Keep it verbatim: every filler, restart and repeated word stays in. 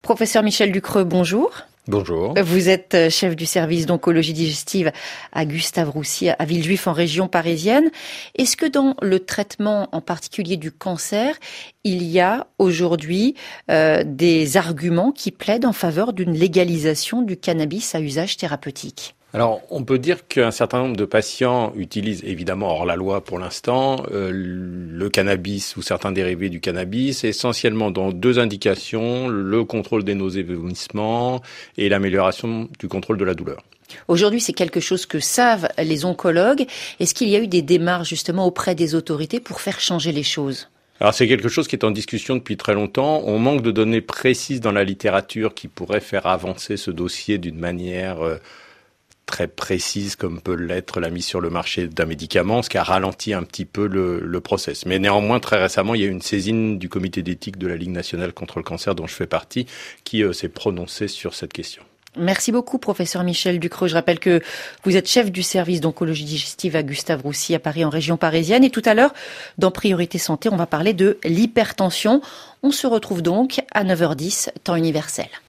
Professeur Michel Ducreux, bonjour. Bonjour. Vous êtes chef du service d'oncologie digestive à Gustave-Roussy, à Villejuif, en région parisienne. Est-ce que dans le traitement, en particulier du cancer, il y a aujourd'hui euh, des arguments qui plaident en faveur d'une légalisation du cannabis à usage thérapeutique ? Alors, on peut dire qu'un certain nombre de patients utilisent, évidemment hors la loi pour l'instant, euh, le cannabis ou certains dérivés du cannabis, essentiellement dans deux indications, le contrôle des nausées et vomissements et l'amélioration du contrôle de la douleur. Aujourd'hui, c'est quelque chose que savent les oncologues. Est-ce qu'il y a eu des démarches justement auprès des autorités pour faire changer les choses ? Alors c'est quelque chose qui est en discussion depuis très longtemps. On manque de données précises dans la littérature qui pourraient faire avancer ce dossier d'une manière euh, très précise comme peut l'être la mise sur le marché d'un médicament, ce qui a ralenti un petit peu le, le process. Mais néanmoins, très récemment, il y a eu une saisine du comité d'éthique de la Ligue nationale contre le cancer, dont je fais partie, qui euh, s'est prononcé sur cette question. Merci beaucoup, professeur Michel Ducreux. Je rappelle que vous êtes chef du service d'oncologie digestive à Gustave-Roussy, à Paris, en région parisienne. Et tout à l'heure, dans Priorité Santé, on va parler de l'hypertension. On se retrouve donc à neuf heures dix, temps universel.